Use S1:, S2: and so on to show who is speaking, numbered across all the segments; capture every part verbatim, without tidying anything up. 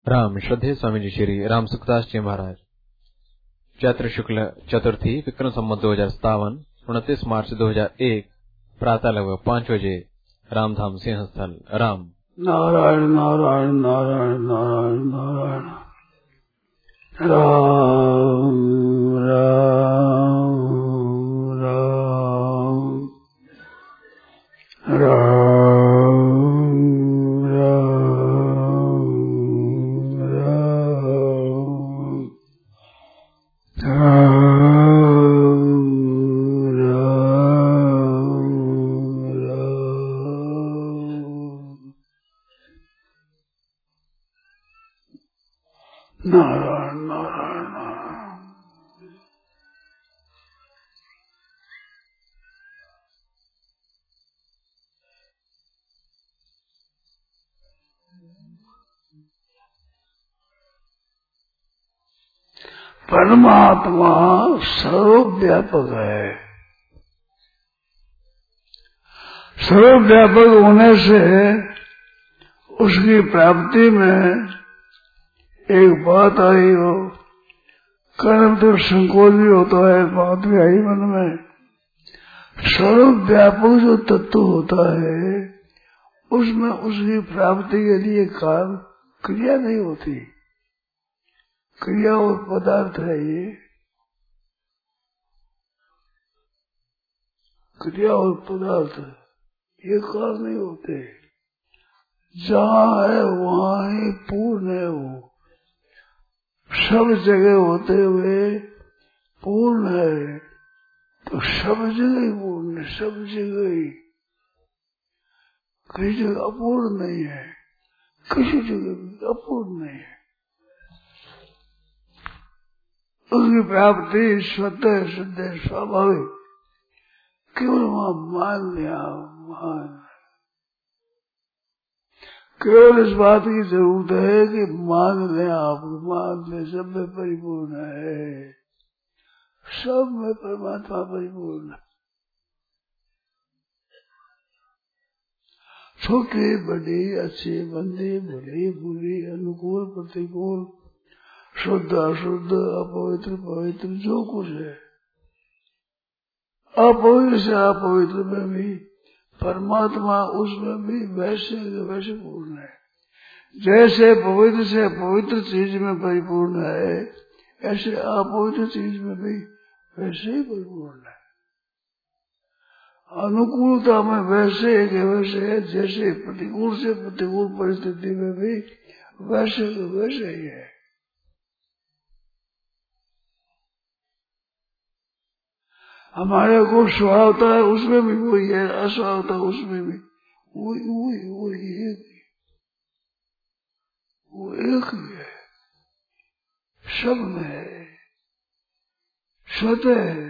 S1: राम श्रद्धेय स्वामी जी श्री राम सुखदास जी महाराज। चैत्र शुक्ल चतुर्थी विक्रम संवत दो हजार सत्तावन उनतीस मार्च दो हजार एक प्रातः लगभग पाँच बजे रामधाम सिंहस्थल राम।
S2: नारायण नारायण नारायण नारायण नारायण राम राम राम राम नारायण नारायण नारायण। परमात्मा सर्वव्यापक है। सर्वव्यापक होने से उसकी प्राप्ति में एक बात आई हो, कर्म तो संकोच भी होता है, बात भी आई मन में। सर्वव्यापक जो तत्व होता है उसमें उसकी प्राप्ति के लिए काल क्रिया नहीं होती। क्रिया और पदार्थ है ये, क्रिया और पदार्थ ये काल नहीं होते। जहाँ है वहाँ ही पूर्ण है, वो सब जगह होते हुए पूर्ण है। तो सब जगह ही पूर्ण है, सब जगह ही, किसी जगह अपूर्ण नहीं है, किसी जगह भी अपूर्ण नहीं है। उसकी प्राप्ति स्वतः सिद्ध स्वाभाविक, केवल वहां मान लिया। मान केवल इस बात की जरूरत है कि मान लें, आप मान लें सब में परिपूर्ण है, सब में परमात्मा परिपूर्ण है। छोटी बड़ी अच्छी मंदी भली बुरी अनुकूल प्रतिकूल शुद्ध अशुद्ध अपवित्र पवित्र जो कुछ है, अपवित्र से अपवित्र में भी परमात्मा उसमें भी वैसे वैसे पूर्ण है। जैसे पवित्र से पवित्र चीज में परिपूर्ण है, ऐसे अपवित्र चीज में भी वैसे ही परिपूर्ण है। अनुकूलता में वैसे के वैसे है, जैसे प्रतिकूल से प्रतिकूल परिस्थिति में भी वैसे के वैसे ही है। हमारे को स्वभावता है उसमें भी वही है, अस्वभावता उसमें भी वही वही वही एक ही, वो एक ही है, सब में है, स्वतः है।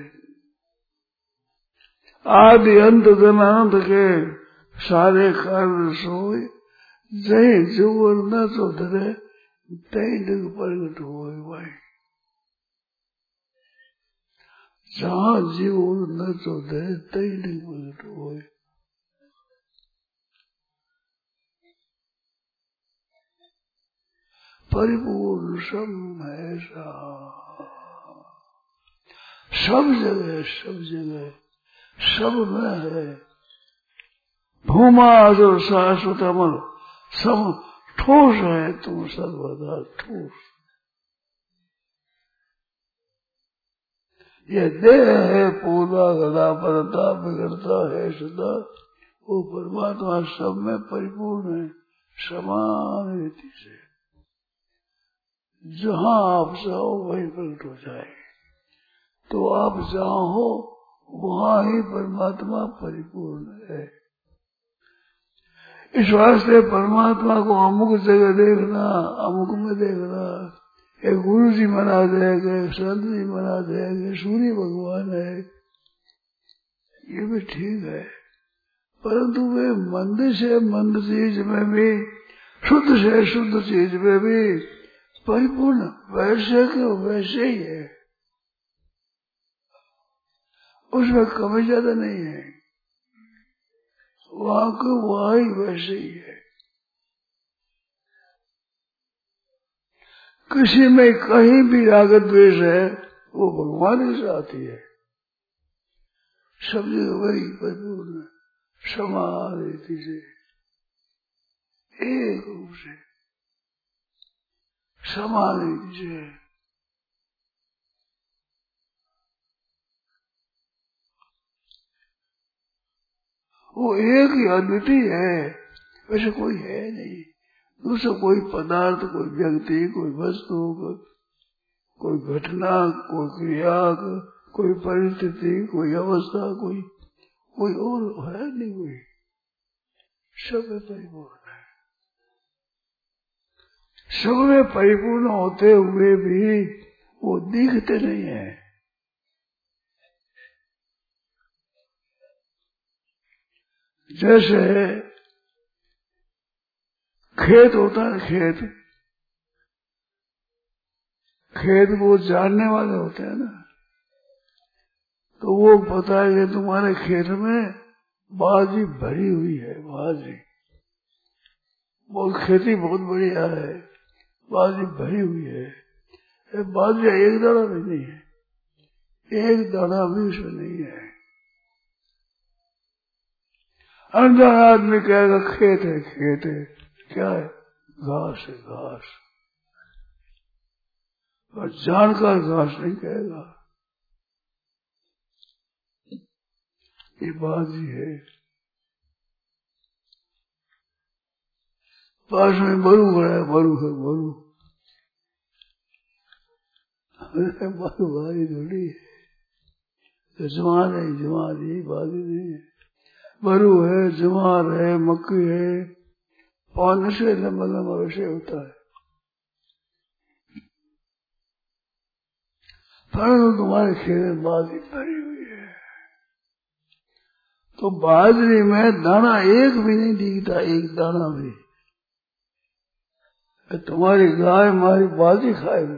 S2: आदि अंत अनंत के सारे कारण सोए, जय जोर न तो धरे तय डग प्रगट हो भाई। जहाँ जीव न तो दे तय डग प्रगट हो। परिपूर्ण सब ऐसा, सब जगह सब जगह सब में है। भूमा जो शाश्वत अमर सब ठोस है, तुम सर्वदा ठोस। ये देह है पूरा गला परता बिगड़ता है सदा, वो परमात्मा सब में परिपूर्ण है समान रीति से। जहाँ आप चाहो वही प्रकट हो जाए। तो आप जहाँ हो वहाँ ही परमात्मा परिपूर्ण है। इस वास्ते परमात्मा को अमुक जगह देखना, अमुक में देखना, एक गुरु जी मना देगा, एक संत जी मना देगा, सूर्य भगवान है, ये भी ठीक है। परंतु वे मंद से मंद चीज में भी, शुद्ध से शुद्ध चीज में भी परिपूर्ण वैसे के वैसे ही है, उसमें कमी ज्यादा नहीं है, वहां को वहां ही वैसे ही है। किसी में कहीं भी राग द्वेष है वो भगवान ही से आती है। सब जगह वही परिपूर्ण समान रीति से एक रूप से समान रीति से। वो एक ही अद्वितीय है, वैसे कोई है नहीं। दूसरा कोई पदार्थ, कोई व्यक्ति, कोई वस्तु, कोई घटना, कोई क्रिया, कोई परिस्थिति, कोई अवस्था, कोई कोई और है नहीं। कोई सब में परिपूर्ण है। सब में परिपूर्ण होते हुए भी वो दिखते नहीं है। जैसे खेत होता है, खेत खेत वो जानने वाले होते हैं ना, तो वो बताएंगे तुम्हारे खेत में बाजी भरी हुई है। बाजी बहुत खेती बहुत बढ़िया है, बाजी भरी हुई है। बाजी एक दाना भी नहीं है, एक दाना भी उसमें नहीं है। अनजान आदमी कहेगा खेत है, खेत है, क्या है? घास है, घास। और जानकार घास नहीं कहेगा, ये बाजी है। पास में बरू खड़ा है, बरू है, बरू बरू भारी थोड़ी है। जवान है, जवान ही बाजी नहीं है। बरू है, जवान है, मक्की है, पान से लंबा लंबा वैसे होता है। पर तुम्हारे खेत में बाजी भरी हुई है, तो बाजरी में दाना एक भी नहीं दिखता, एक दाना भी। तुम्हारी गाय हमारी बाजी खाएगी,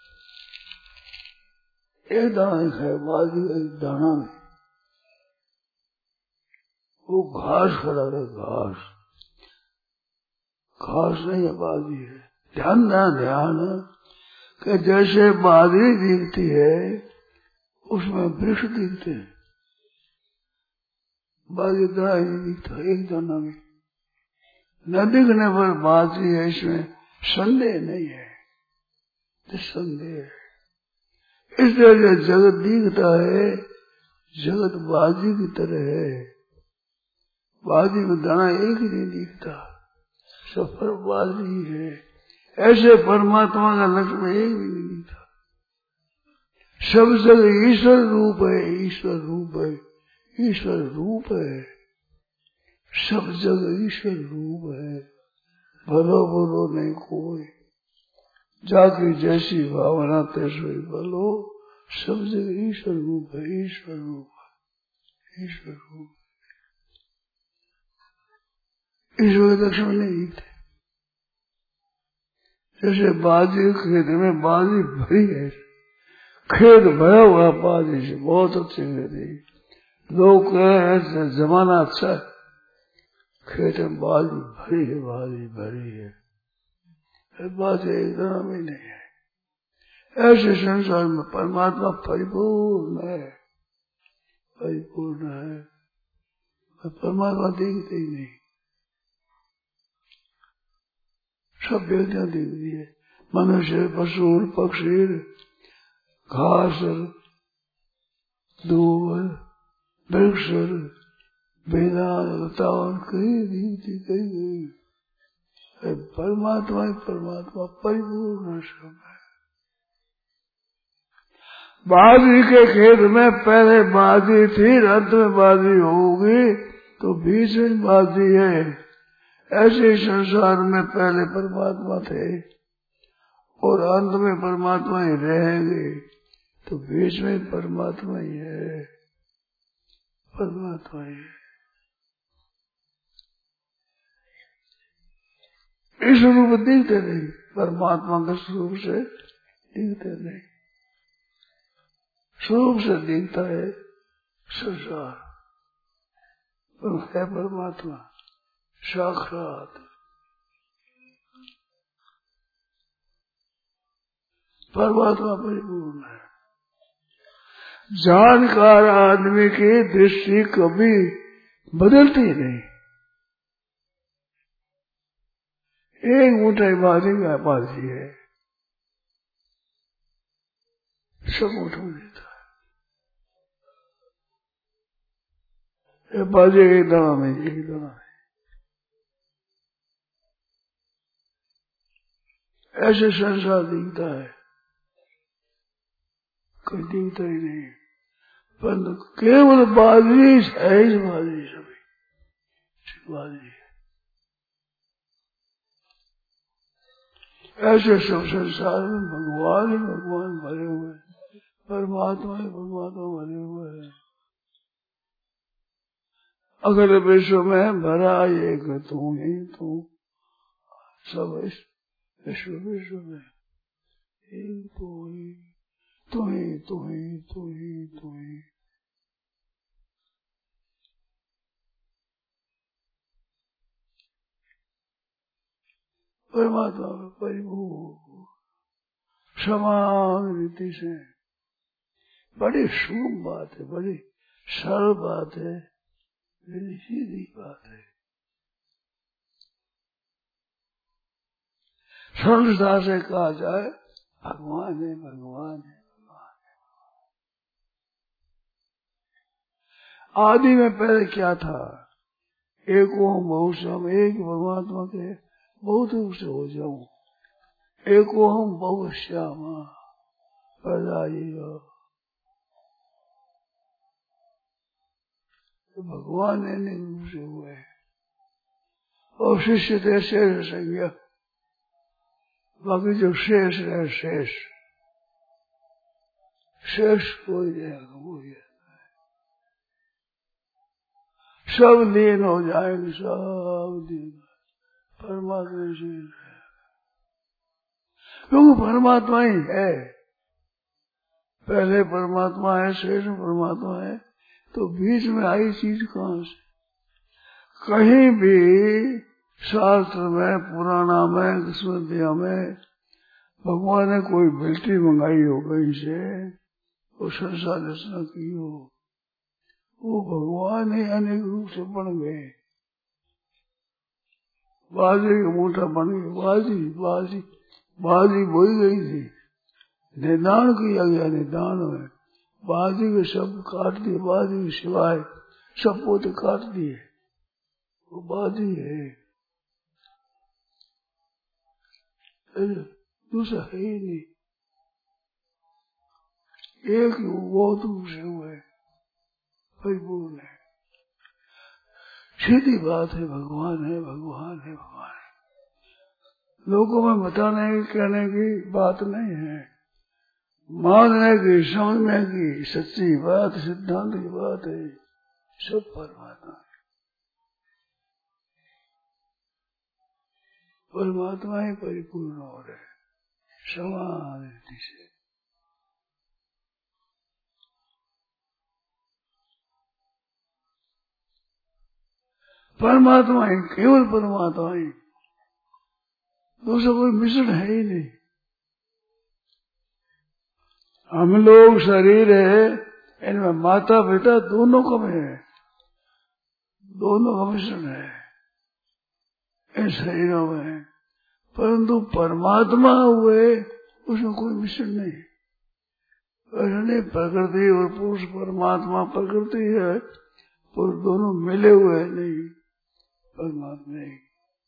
S2: एक दाना नहीं खाए, बाजी एक दाना नहीं। वो घास खड़ा है, घास घास नहीं है, बाजी है। ध्यान देना, ध्यान कि जैसे बाजरी दिखती है उसमें वृक्ष दिखते हैं, बाजी दाना ही नहीं दिखता, एक दाना भी न दिखने पर बाजी है, इसमें संदेह नहीं है, संदेह है। इसलिए जगत दिखता है, जगत बाजी की तरह है। बाजी में दाना एक ही नहीं दिखता, सफर बाजी है। ऐसे परमात्मा का लक्ष्य में एक भी नहीं दिखता। सब जगह ईश्वर रूप है, ईश्वर रूप है, ईश्वर रूप है। सब जगह ईश्वर रूप है, भलो बोलो नहीं कोई, जाकी जैसी भावना तैसे बोलो। सब जगह ईश्वर रूप है, ईश्वर रूप है, ईश्वर रूप। ईश्वर के लक्ष्मण नहीं दिखते। जैसे बाजी खेत में बाजी भरी है, खेत भरा हुआ बाजी से, बहुत अच्छी खेती। लोग कह रहे हैं जमाना अच्छा है, खेत में बाजी भरी है, बाजी भरी है, बाजी एक दाना भी नहीं है। ऐसे संसार में परमात्मा परिपूर्ण है, परिपूर्ण है। परमात्मा दिखते ही नहीं, सब व्यक्तियां दिखती है। मनुष्य, पशु, पक्षी, घास, दूब, वृक्ष, वेदान, लतावन, कहीं दिखती, कहीं परमात्मा ही परमात्मा परिपूर्ण सब है। बाजी के खेत में पहले बाजी थी, अंत में बाजी होगी, तो बीच में बाजी है। ऐसे संसार में पहले परमात्मा थे और अंत में परमात्मा ही रहेंगे, तो बीच में परमात्मा ही है, परमात्मा ही है। इस रूप दिखते नहीं, परमात्मा के स्वरूप से दिखते नहीं। स्वरूप से दिखता है संसार, पर है परमात्मा साक्षात। परमात्मा परिपूर्ण है। जानकार आदमी की दृष्टि कभी बदलती नहीं। एक ऊंचाई बाजी का बाजी है, सब उठा देता है। ये बाजे एक दाना नहीं, एक दाना नहीं। ऐसे संसार दिखता है, कोई दिखता ही नहीं। पर केवल बाजी है, ही बाजी सभी बाजी है। ऐसे सब संसार में भगवान ही भगवान भरे हुए, परमात्मा ही परमात्मा भरे हुए हैं। अगर विश्व में भरा एक तू ही तू, सब विश्व विश्व में एक तू ही तू ही तू ही तू ही तू ही। परमात्मा परिपूर्ण समान रीति से, बड़ी सूक्ष्म बात है, बड़ी सरल बात है, बड़ी सीधी बात है। सरलता से कहा जाए भगवान है, भगवान है, भगवान है। आदि में पहले क्या था? एक ओम बहुश्याम, एक परमात्मा के बहुत रूप से हो जाऊं। एक ओम बहुश्याम प्रदायियो, तो भगवान ने रूप से हुए। और शिष्य थे शेष संज्ञा, बाकी जो शेष है शेष शेष कोई रहेगा, वो ही सब लीन हो जाएंगे, सब लीन परमात्मा से, क्योंकि परमात्मा ही है। पहले परमात्मा है, शेष परमात्मा है, तो बीच में आई चीज कहां से? कहीं भी शास्त्र में, पुराना में, स्मृतियों में भगवान ने कोई बिल्टी मंगाई हो कहीं से, वो संसार रचना की हो, वो भगवान ही अनेक रूप से बन गए। बाजी का मोटा बन गया, बाजी बाजी बाजी बोई गई थी, निदान किया गया, निदान में बाजी के शब्द काट दिए, बाजी के सिवाय सब पोते काट दिए, वो बाजी है, दूसरा है ही नहीं। एक बहुत रूप से हुए, परिपूर्ण है, सीधी बात है, भगवान है, भगवान है, भगवान है। लोगों में बताने की, कहने की बात नहीं है, मानने की, समझने की सच्ची बात, सिद्धांत की बात है। सब परमात्मा है, परमात्मा ही परिपूर्ण हो रहे समान रीति से। परमात्मा ही, केवल परमात्मा ही, दूसरा कोई मिश्रण है ही नहीं। हम लोग शरीर है, इनमें माता पिता दोनों का में है, दोनों का मिश्रण है इन शरीरों में, परंतु परमात्मा हुए उसमें कोई मिश्रण नहीं। नहीं, प्रकृति और पुरुष, परमात्मा प्रकृति है, पुरुष दोनों मिले हुए नहीं, परमात्मा ही।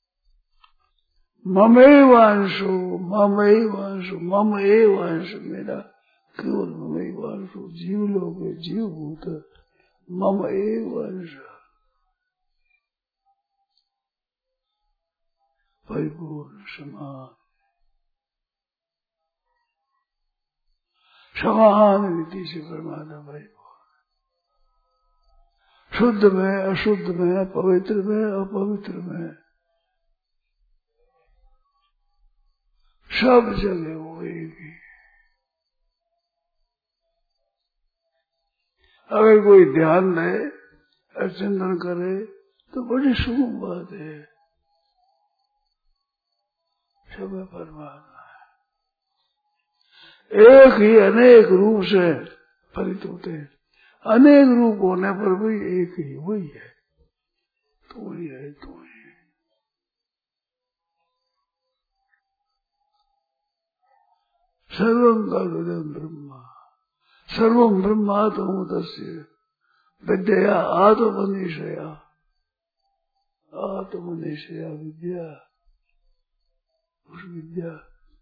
S2: ममेवांशु ममेवांशु मम एवांशु, मेरा केवल ममेवांशु, जीव लोग जीव भूत मम एवांश, परिपूर्ण समान समान रीति से परमात्मा परिपूर्ण, शुद्ध में, अशुद्ध में, पवित्र में, अपवित्र में, सब जगह वो एक ही। अगर कोई ध्यान दे और चिंतन करे तो बड़ी सूक्ष्म बात है, सब परमात्मा है। एक ही अनेक रूप से फलित होते हैं। अनेक रूप होने पर भी एक ही वही है, तो वही है, तो वही है। सर्वं खलुदं ब्रह्म, सर्वं ब्रह्मात्मोदस्य विद्या आत्मनिशया, आत्मनिशया विद्या, उस विद्या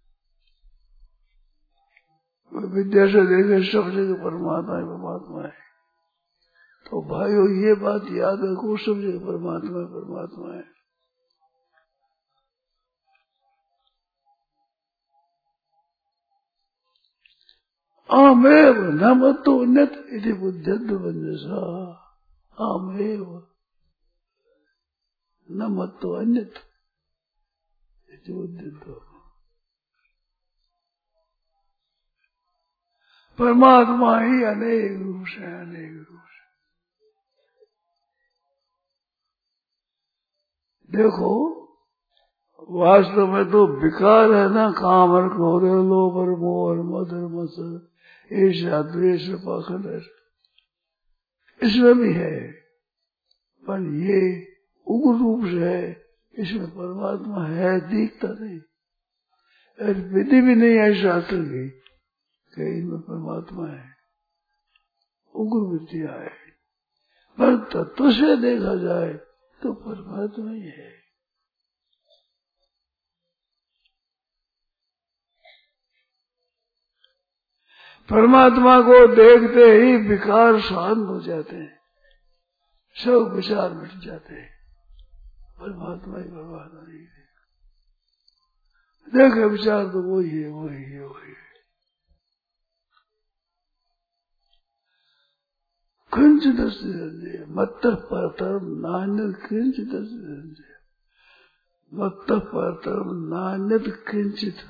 S2: विद्या से देखे सब जगह परमात्मा है, परमात्मा है। तो भाइयों ये बात याद रखो, सब जगह परमात्मा परमात्मा है। आमेव न मतो अन्यत इति बुद्ध्यद्ध वंजसा, आमेव न मतो अन्यत इति बुद्ध्यद्ध। परमात्मा ही अनेक रूप से, अनेक रूप से। देखो वास्तव में तो विकार है ना, काम और क्रोध और लोभ और मोह और मद और मत्सर, ईर्ष्या द्वेष पाखंड, इसमें भी है, पर ये उग्र रूप से है, इसमें परमात्मा है दिखता नहीं। और विधि भी नहीं है शास्त्र की कि इनमें परमात्मा है, उग्र विद्या है। पर तत्व से देखा जाए तो परमात्मा ही है। परमात्मा को देखते ही विकार शांत हो जाते हैं, सब विचार मिट जाते हैं। परमात्मा ही परमात्मा नहीं है, देखे विचार तो वही है, वही है, वही है। किंचित संजय मत्त परतरम नान्यत किंचित संजय, मत्त परतरम नान्यत किंचित,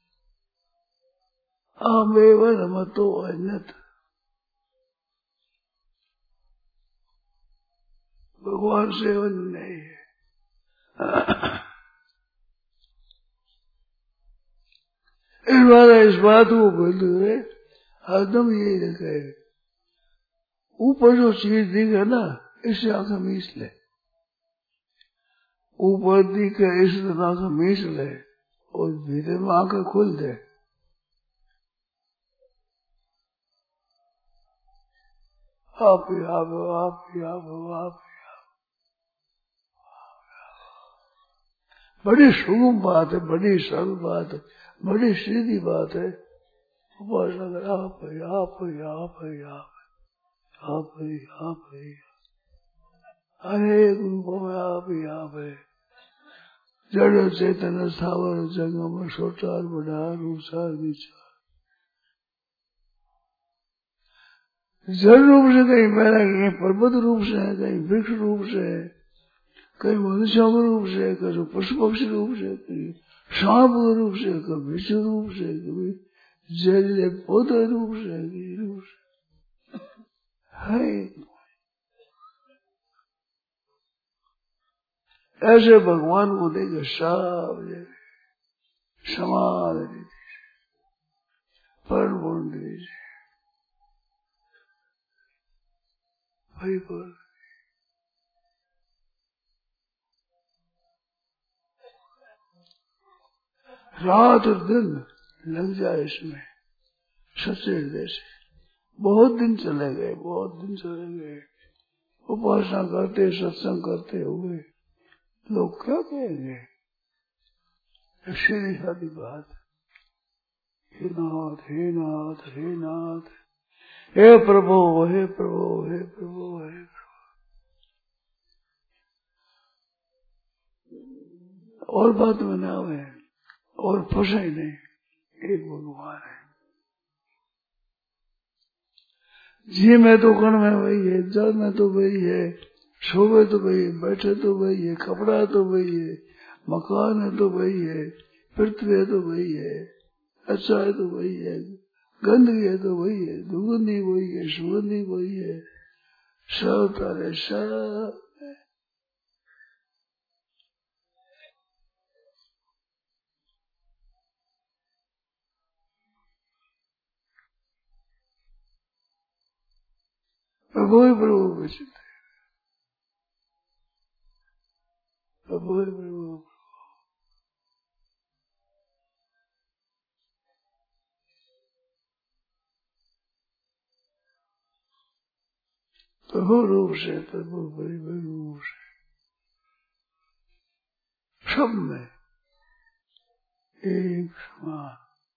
S2: आमेव न मतो अन्यत। भगवान से अन्य नहीं है। इस बार इस बात को बोलते हुए हरदम यही रखे, ऊपर जो चीज दिखे ना इससे आंखें मीच ले, ऊपर दिखे इससे आंखें मीच ले और भीतर में आंखें खुल दे। आप ही आप हो, आप ही आप हो, आप ही आप। बड़ी सुगम बात है, बड़ी सरल बात है, बड़ी सीधी बात है। उपासना कर आप है, आप है, आप है, आप आप है, आप है, अनेक रूपों में आप ही आप है। जड़ चेतन स्थावर जंगम सोचार बड़ा रूसार विचार, जड़ रूप से कहीं मेरा, कहीं पर्वत रूप से है, कहीं वृक्ष रूप से है, कहीं मनुष्यों के रूप से, कहीं पशु पक्षी रूप से, कहीं सांप के रूप से, कभी विष रूप से, कभी जहरीले पौधे रूप से, कहीं रूप से है। ऐसे भगवान को देखे सब जगह समान रीति से, परिपूर्ण रीति से परिपूर्ण। रात और दिन लग जाए इसमें सच्चे हृदय से, बहुत दिन चले गए, बहुत दिन चले गए। उपासना करते सत्संग करते हुए लोग क्या कहेंगे? सीधी सादी बात, हे नाथ हे नाथ हे नाथ, हे प्रभु हे प्रभु हे प्रभु हे प्रभु। और बात में ना आवे और फंसे ही नहीं, एक भगवान है। जी में तो कण में वही है, जल में तो वही है, सोवे तो वही है, बैठे तो वही है, कपड़ा तो वही है, मकान है तो वही है, पृथ्वी है तो वही है, अच्छा है तो वही है, गंदगी है तो वही है, दुर्गंधी वही है, सुगंधी वही है, सब तारे सब। प्रभु ही प्रभु में चित है, प्रभु ही प्रभु। प्रभु रूप से, प्रभु परिवार रूप से सब में एक समान।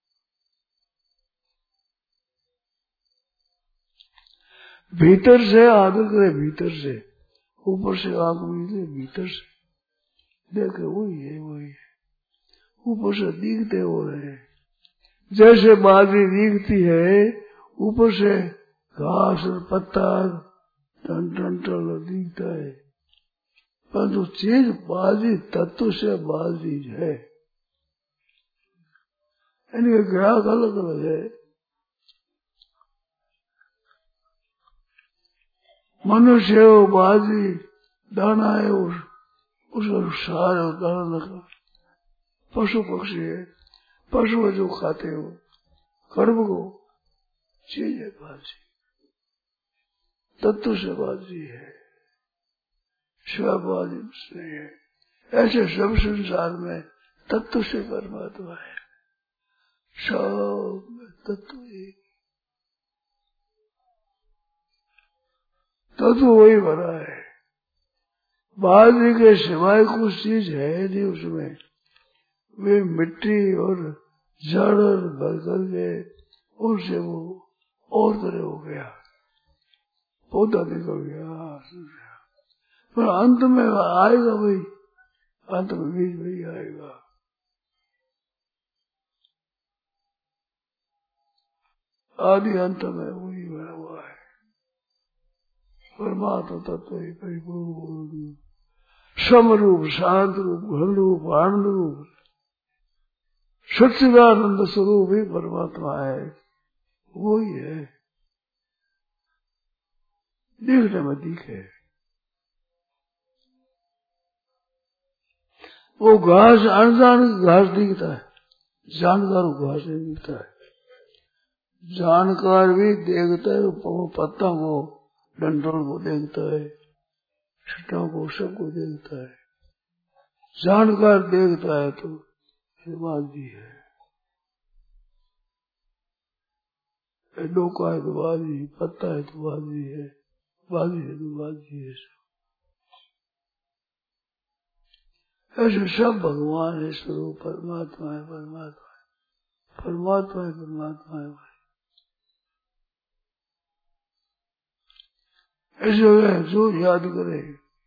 S2: भीतर से आदर करे, भीतर से, ऊपर से आग मिलते, भीतर से देखे वही है, वही है। ऊपर से दिखते हो रहे, जैसे बाजरी दिखती है, ऊपर से घास और पत्ता टन टन टन दिखता है, परंतु चीज बाजरी तत्व से बाजरी है, इनके ग्राहक अलग अलग है। मनुष्य है वो बाजरी दाना है, उस उसका सार है दाना का। पशु पक्षी है, पशु जो खाते हो कर्म को चीज है बाजरी, तत्व से बाजरी है, बाजरी से है। ऐसे सब संसार में तत्व से परमात्मा है, सब तत्व एक, तत्व वही बना है। बाजरी के सिवाय कुछ चीज है नहीं उसमें, वे मिट्टी और जड़ भर कर के उनसे वो और तरह हो गया, पौधा निकल गया, पर अंत में आएगा वही, अंत में बीज वही आएगा। आदि अंत में वही बना हुआ है, परमात्मा तत्व ही परिपूर्ण, समरूप, शांत रूप, घन रूप, आनंद रूप, सच्चिदानंद स्वरूप ही परमात्मा है, वो ही है। दिखने में दिखे, वो घास अनजान घास दिखता है, जानकार घास नहीं दिखता है। जानकार भी देखता है, वो पत्ता को, डंठल को देखता है, छिटा को, सबको देखता है। जानकार देखता है तो ये बाजी है, डोका है तो बाजी, पत्ता है तो बाजी है, बाजी है तो बाजी है। ऐसे सब भगवान है, स्वरूप परमात्मा है, परमात्मा है, परमात्मा है, परमात्मा है। ऐसे है जो याद करे,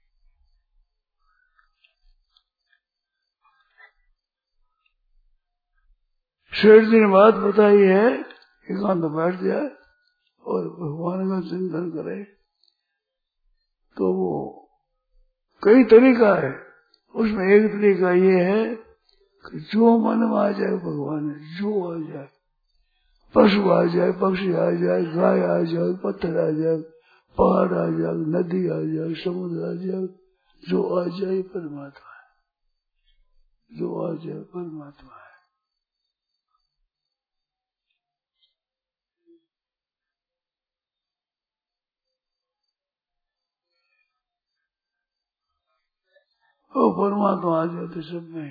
S2: शेर जी ने बात बताई है, एकांत बैठ जाए और भगवान का चिंतन करे तो वो कई तरीका है। उसमें एक तरीका ये है कि जो मन में आ जाए भगवान है, जो आ जाए, पशु आ जाए, पक्षी आ जाए, गाय आ जाए, पत्थर आ जाए, पहाड़ आ जाए, नदी आ जाए, समुद्र आ जाए, जो आ जाए परमात्मा है, जो आ जाए परमात्मा है। वो परमात्मा आ जाते सब में।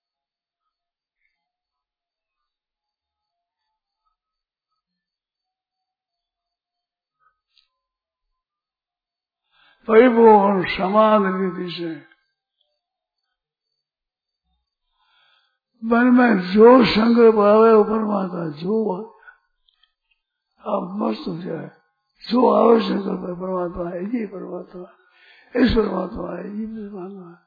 S2: परिपूर्ण समान रीति से मन में जो संकल्प आवे वो परमात्मा, जो आप मस्त हो जाए, जो आवे संकल्प है परमात्मा है, ये परमात्मा, इस परमात्मा है, ये परमात्मा है।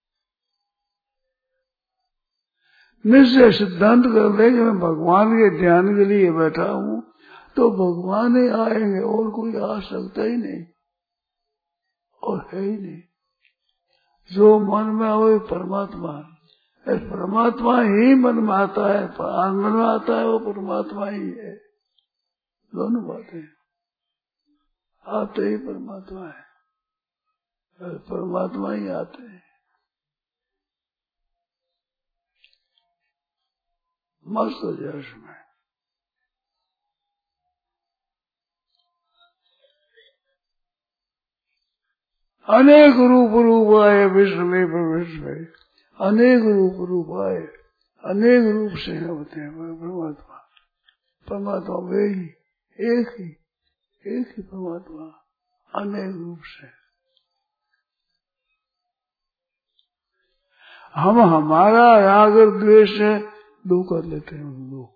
S2: निश्चय सिद्धांत कर ले कि मैं भगवान के ध्यान के लिए बैठा हूँ तो भगवान ही आएंगे, और कोई आ सकता ही नहीं और है ही नहीं। जो मन में आवे परमात्मा, परमात्मा ही मन में आता है, मन में आता है वो परमात्मा ही है। दोनों बातें आते ही परमात्मा है, परमात्मा ही आते हैं। मस्त हो जाए उसमें। अनेक रूप रूप आए विश्व में प्रविश्व में, अनेक रूप रूप आए, अनेक रूप से होते हैं परमात्मा। परमात्मा वे ही एक ही, एक ही परमात्मा अनेक रूप से। हम हमारा राग और द्वेष है दो कर लेते हैं, हम दो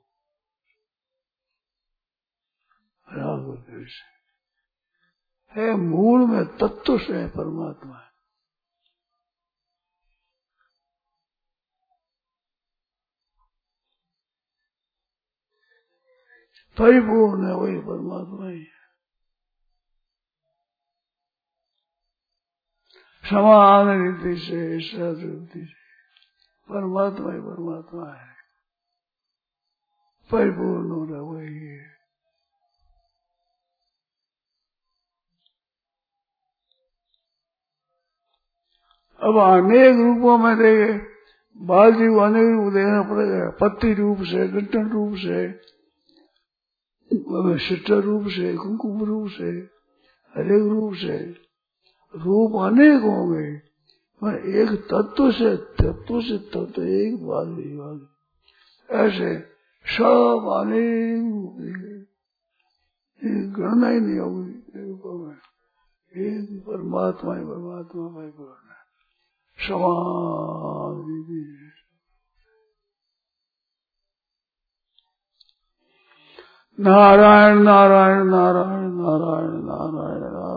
S2: राग और द्वेष है, मूल में तत्व से है परमात्मा। परिपूर्ण है वही परमात्मा ही है। समान रीति से सदृति से परमात्मा ही परमात्मा है, परिपूर्ण हो रहा वही है। अब अनेक रूपों में देखे, बाल जी को अनेक रूप देखना पड़ेगा, पत्ती रूप से, गठन रूप से, शिष्टर रूप से, कुंकुम रूप से, अनेक रूप से, रूप अनेक होंगे, पर एक तत्व से तत्व से तत्व एक बात ही बात। ऐसे सब अनेक गणना ही नहीं होगी रूपों में, एक परमात्मा ही परमात्मा में पूर्ण है, समान भी है। नारायण नारायण नारायण नारायण नारायण नारायण।